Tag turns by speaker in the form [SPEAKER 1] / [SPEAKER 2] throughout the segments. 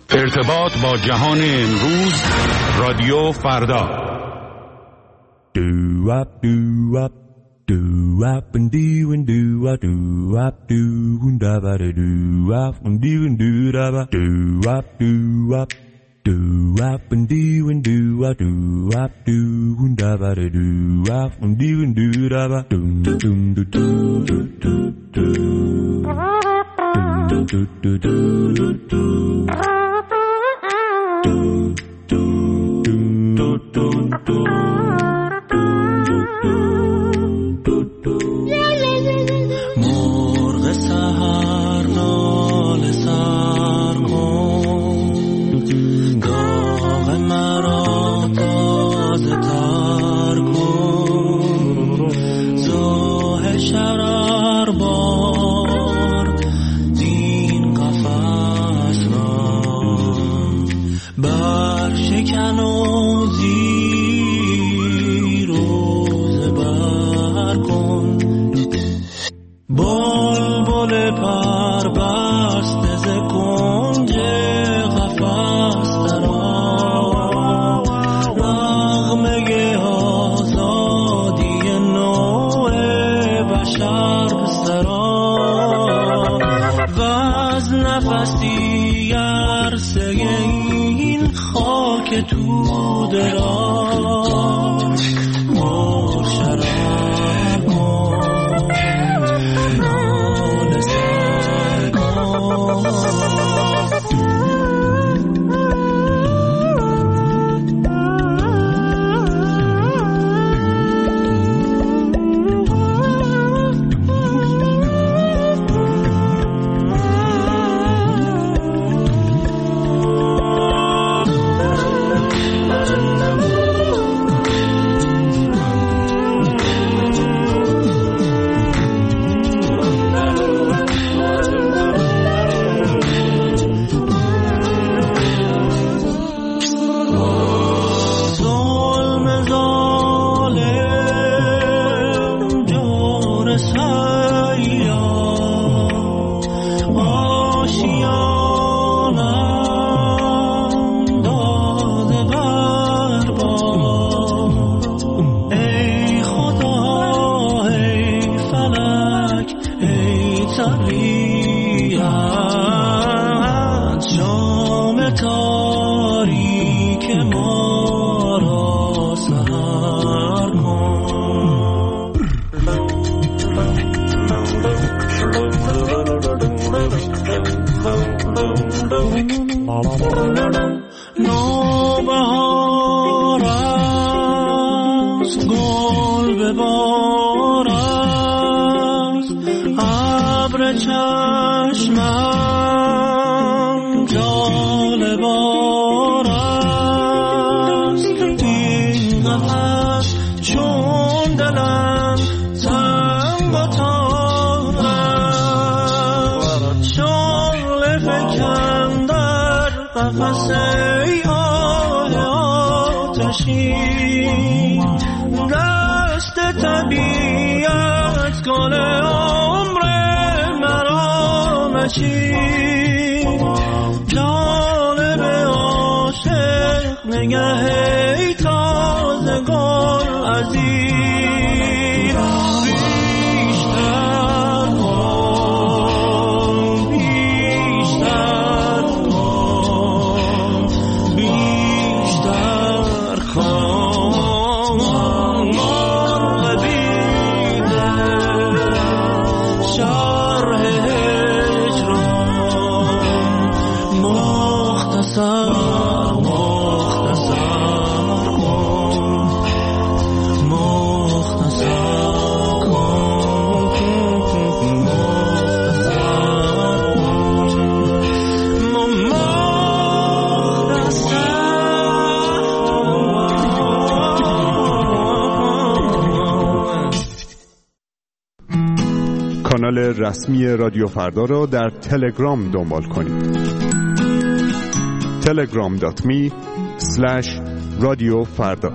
[SPEAKER 1] ارتباط با جهان امروز، رادیو فردا.
[SPEAKER 2] مرغ سحر ناله سر کن، داغ مرا تازه تر کن، زاه شرر بار دین قفس را برشکن و زیر و زبر کن. بلبل پر بسته ز کنج قفس درآ، نغمه آزادی نوع بشر سرا، و از نفسی عرصه این خاک توده را شراب کن. نوبهار است، گل به بار است، ابر چشمم جالبار است. این قفس چون دلم سنگ و تار است، شعله فکن در قفس دست طبیعت کن عمر مرا مچین، جانب عاشق نگه تازه گل عزیز. بیشتر کن، بیشتر کن، بیشتر کن.
[SPEAKER 3] کانال رسمی رادیو فردا را در تلگرام دنبال کنید. telegram.me/رادیوفردا.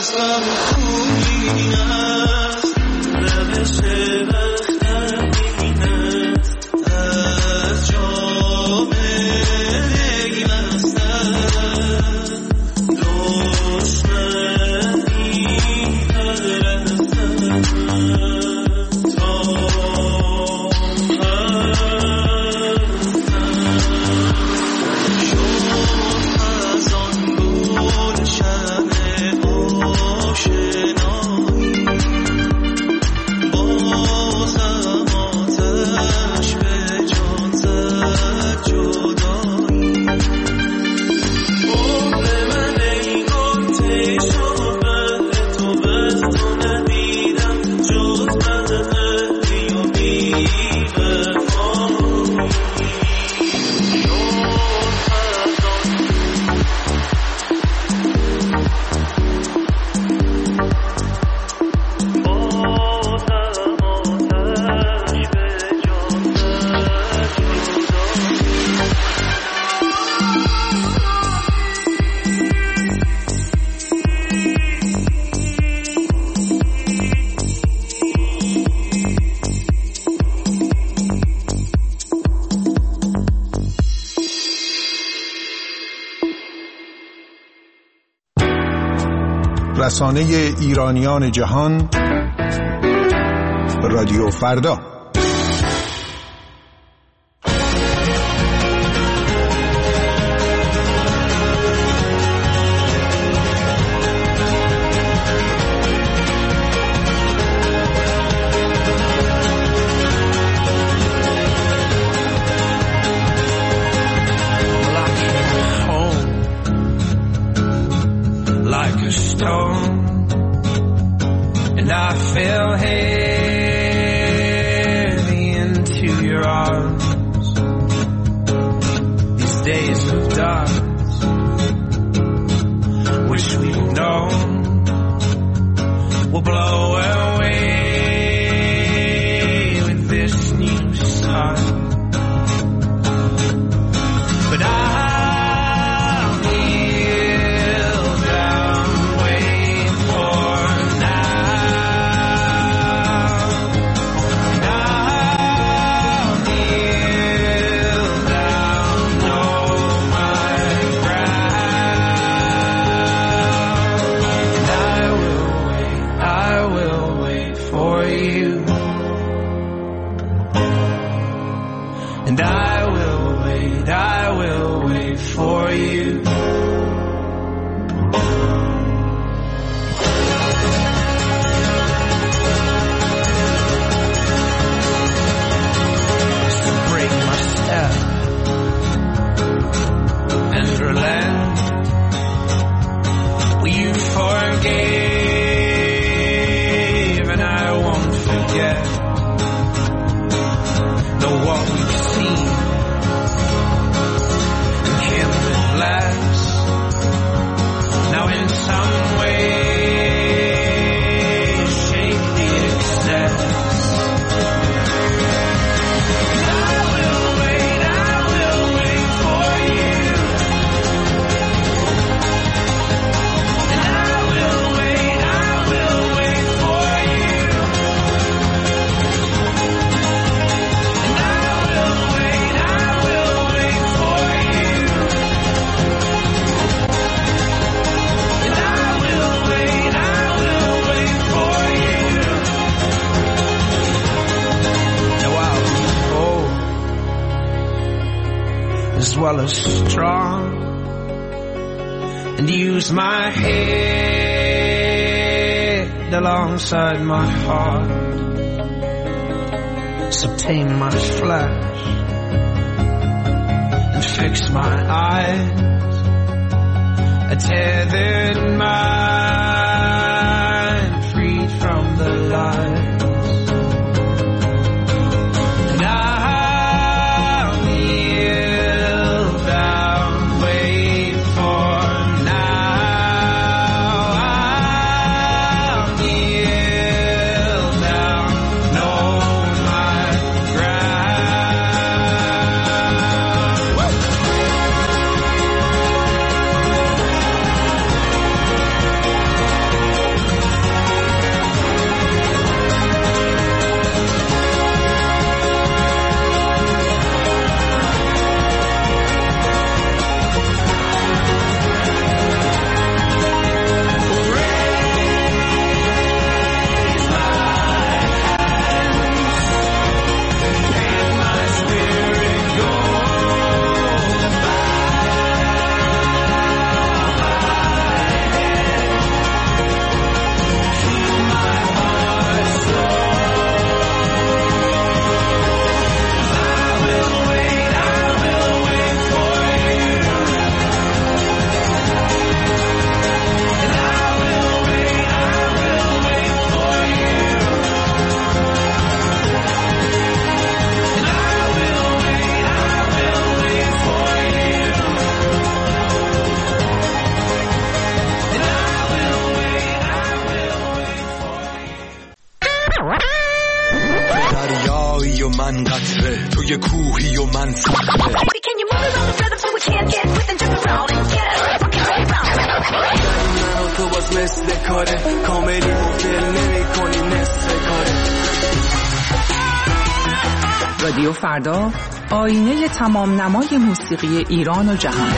[SPEAKER 4] رسانه ایرانیان جهان، رادیو فردا.
[SPEAKER 2] Well as strong, and use my head alongside my heart, so tame my flesh and fix my eyes, a tethered mind freed from the lies.
[SPEAKER 5] من قطره، تو یه کوهی و من صخره. من و تو باز مثل کاره، کاملی مفل نمی کنی نصف کاره.
[SPEAKER 6] رادیو فردا، آینه تمام نمای موسیقی ایران و جهان.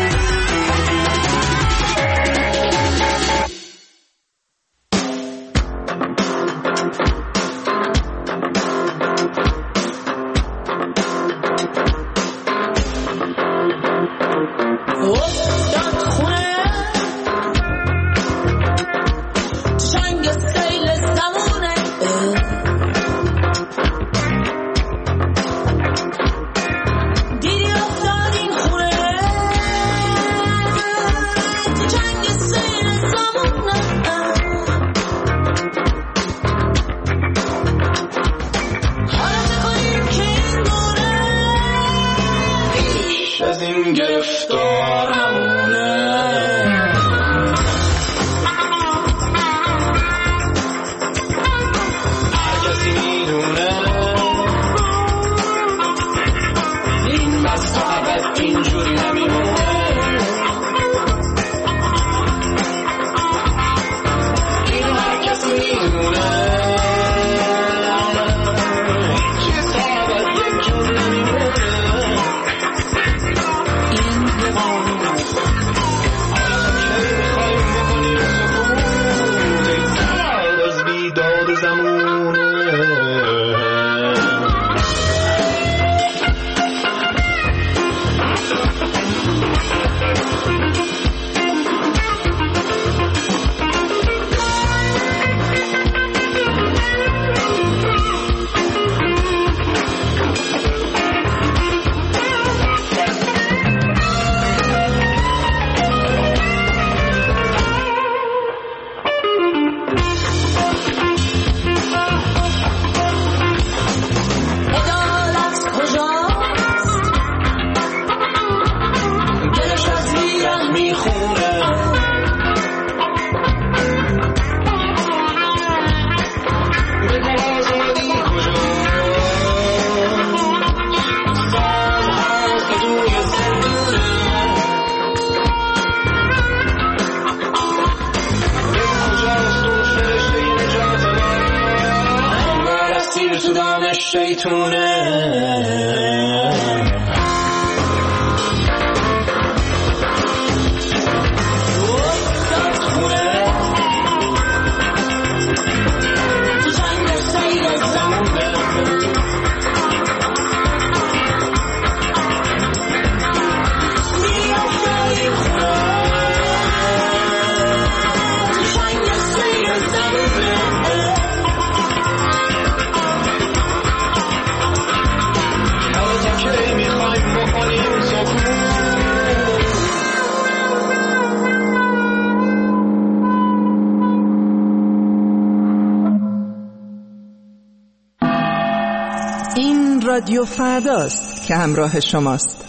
[SPEAKER 6] رادیو فرداست که همراه شماست.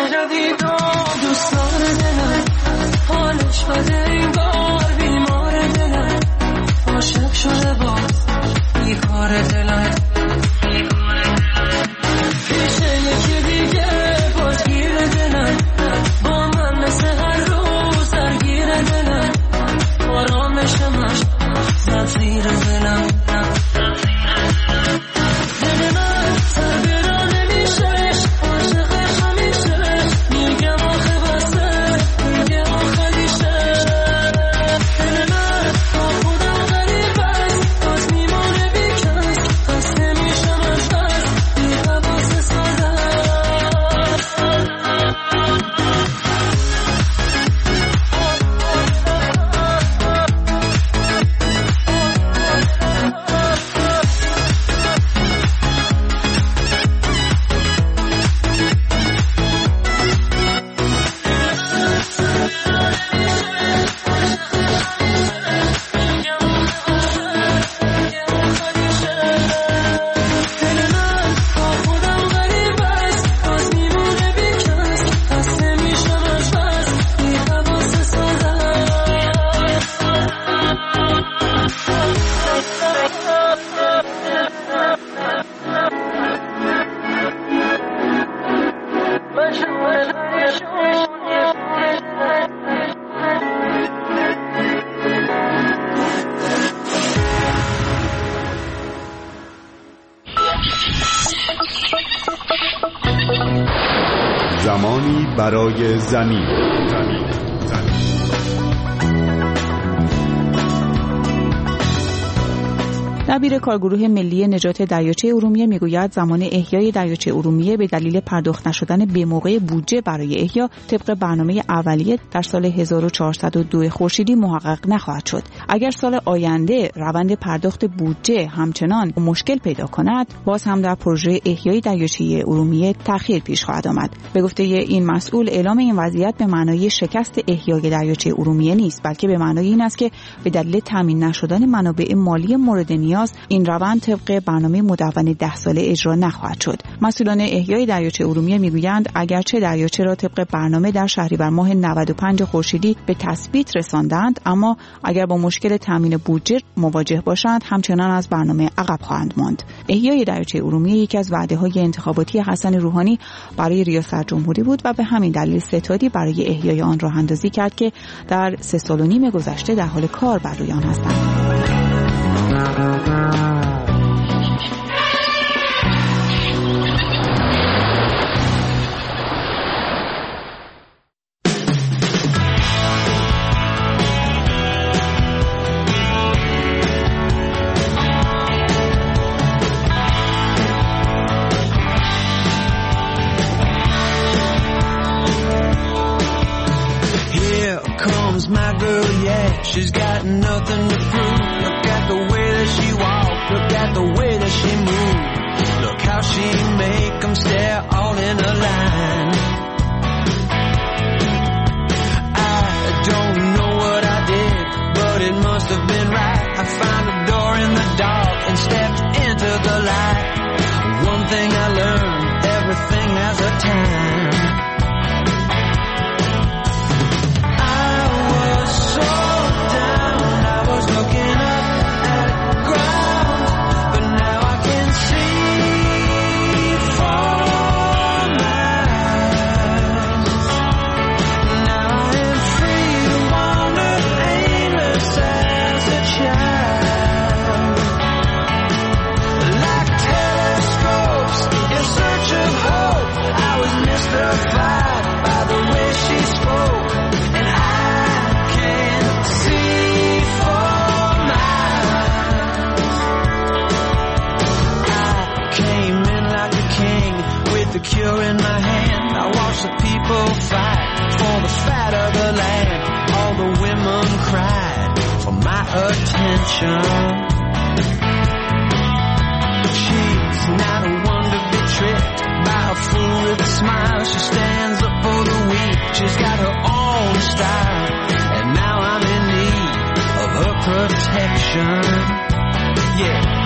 [SPEAKER 7] دوست داره دلم حالش بده این بار بیماره
[SPEAKER 3] زمانی برای زمین.
[SPEAKER 6] دبیر کارگروه ملی نجات دریاچه ارومیه میگوید زمان احیای دریاچه ارومیه به دلیل پرداخت نشدن به موقع بودجه برای احیا طبق برنامه اولیه در سال 1402 خورشیدی محقق نخواهد شد. اگر سال آینده روند پرداخت بودجه همچنان مشکل پیدا کند، باز هم در پروژه احیای دریاچه ارومیه تأخیر پیش خواهد آمد. به گفته این مسئول، اعلام این وضعیت به معنای شکست احیای دریاچه ارومیه نیست، بلکه به معنای این است که به دلیل تامین نشدن منابع مالی مورد نیاز این روند طبق برنامه مدون 10 ساله اجرا نخواهد شد. مسئولان احیای دریاچه ارومیه میگویند اگرچه دریاچه را طبق برنامه در شهریور ماه 95 خورشیدی به تثبیت رساندند، اما اگر با مشکل تامین بودجه مواجه باشند همچنان از برنامه عقب خواهند ماند. احیای دریاچه ارومیه یکی از وعده‌های انتخاباتی حسن روحانی برای ریاست جمهوری بود و به همین دلیل ستادی برای احیای آن راه اندازی کرد که در 3 سال و نیم گذشته در حال کار بر روی آن هستند.
[SPEAKER 2] My girl, yeah, she's got nothing to prove. Look at the way that she walks, look at the way that she moves. Look how she make them stare all in a line. I don't know what I did, but it must have been right. I found a door in the dark and stepped into the light. One thing I learned, everything has a time. The cure in my hand, I watch the people fight for the fat of the land. All the women cried for my attention. She's not a one to be tricked by a fool with a smile. She stands up for the weak, she's got her own style, and now I'm in need of her protection. Yeah.